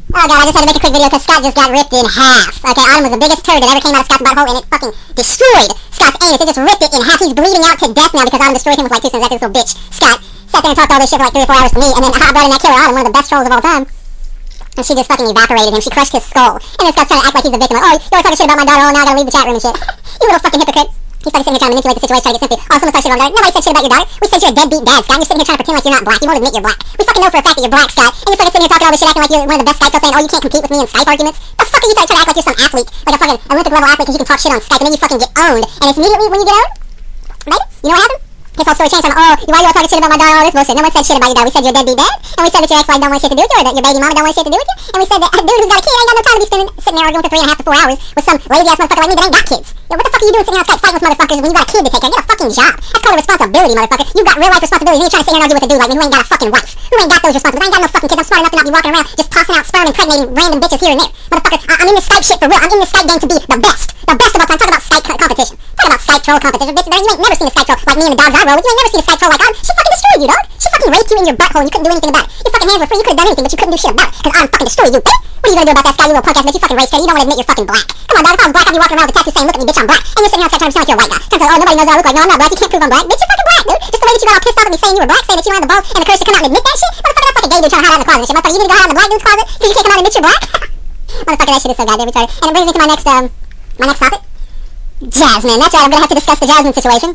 Oh god, I just had to make a quick video because Scott just got ripped in half. Okay, Autumn was the biggest turd that ever came out of Scott's butthole, and it fucking destroyed Scott's anus. It just ripped it in half. He's bleeding out to death now because Autumn destroyed him with like 2 cents after this little bitch. Scott sat there and talked all this shit for like 3 or 4 hours to me, and then I brought in that killer Autumn, one of the best trolls of all time. And she just fucking evaporated him. She crushed his skull. And then Scott's trying to act like he's the victim. Like, oh, you were talking shit about my daughter. Oh, now I gotta leave the chat room and shit. You little fucking hypocrite. He's fucking sitting here trying to manipulate the situation, trying to get sympathy. Oh, someone started shit about my daughter. Nobody said shit about your daughter. We said you're a deadbeat dad, Scott. And you're sitting here trying to pretend like you're not black. You won't admit you're black. We fucking know for a fact that you're black, Scott. And you're fucking sitting here talking all this shit, acting like you're one of the best Skype saying, oh, you can't compete with me in Skype arguments. The fuck are you trying to act like you're some athlete, like a fucking Olympic level athlete, because you can talk shit on Skype and then you fucking get owned. And it's immediately when you get owned, right? You know what happened? His whole story changed from, oh, why you all talking shit about my daughter, all this bullshit. No one said shit about your daughter. We said you're a deadbeat dad, and we said that your ex-wife don't want shit to do with you, or that your baby mama don't want shit to do with you, and we said that a dude who's got a kid ain't got no time to be sitting there arguing for 3.5 to 4 hours with some lazy-ass motherfucker like me that ain't got kids. Yo, what the fuck are you doing sitting here on Skype fighting with motherfuckers when you got a kid to take care of? Get a fucking job. That's called a responsibility, motherfucker. You got real life responsibilities, and you're trying to sit here and argue with a dude like me who ain't got a fucking wife, who ain't got those responsibilities. I ain't got no fucking kids. I'm smart enough to not be walking around just tossing out sperm and impregnating random bitches here and there. Motherfucker, I'm in this Skype shit for real. I'm in this Skype game to be the best of all time. Talk about Skype competition. Talk about Skype troll competition. Bitch, you ain't never seen a Skype troll like me and the dogs I roll with. You ain't never seen a Skype troll like she fucking destroyed you, dog. She fucking raped you in your butthole and you couldn't do anything about it. Your fucking hands were free. You could have done anything, but you couldn't do shit about it because I'm fucking destroyed you, bitch. What are you gonna do about that, Sky? You little punk ass bitch. You fucking race straight. You don't want to admit you're fucking black. Come on, dog. If I was black, I'd be walking around with a tattoo saying, look at me, bitch, I'm black. And you're sitting here on Skype trying to sound like you're a white guy. Trying to say, oh, nobody knows what I look like. No, I'm not black. You can't prove I'm black. Bitch, you're fucking black, dude. Just the way that you got all pissed off at me saying you were black, saying that you don't have the balls and the courage to come out and admit that shit. Motherfucker, that's like a gay dude trying to hide out in the closet and shit. Motherfucker, you need to go hide in the black dude's closet because you can't come out and admit you're black. Motherfucker, that shit is so goddamn retarded. And it brings me to my next topic. Jasmine. That's right, I'm gonna have to discuss the Jasmine situation.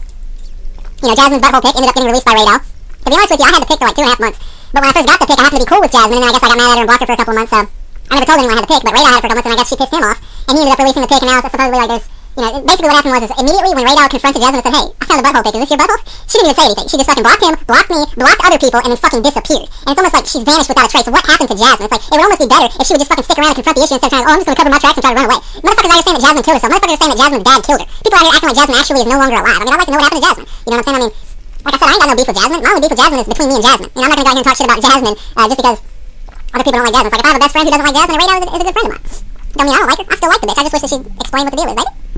You know, Jasmine's butthole pic ended up getting released by Radar. To be honest with you, I had the pic for like 2.5 months. But when I first got the pic, I happened to be cool with Jasmine, and then I guess I got mad at her and blocked her for a couple of months, so I never told anyone I had the pic, but Radar had it for a couple months, and I guess she pissed him off, and he ended up releasing the pic, and now supposedly like there's, you know, basically what happened was immediately when Radar confronted Jasmine and said, hey, I found a butthole pic, is this your butthole? She didn't even say anything. She just fucking blocked him, blocked me, blocked other people, and then fucking disappeared. And it's almost like she's vanished without a trace. So what happened to Jasmine? It's like, it would almost be better if she would just fucking stick around and confront the issue instead of trying, oh, I'm just gonna cover my tracks and try to run away. Motherfuckers are saying that Jasmine killed herself. Motherfuckers are saying that Jasmine's dad killed her. People out here acting like Jasmine actually is no longer alive. I mean, I'd like to know what happened to Jasmine. You know what I'm saying? I mean, like I said, I ain't got no beef with Jasmine. My only beef with Jasmine is between me and Jasmine. You know, I'm not gonna go out here and talk shit about Jasmine just because other people don't like Jasmine. It's like if I have a best friend who doesn't like Jasmine, and Radar is a good friend of mine. Don't mean I don't like her. I still like the bitch. I just wish that she'd explain what the deal is, baby.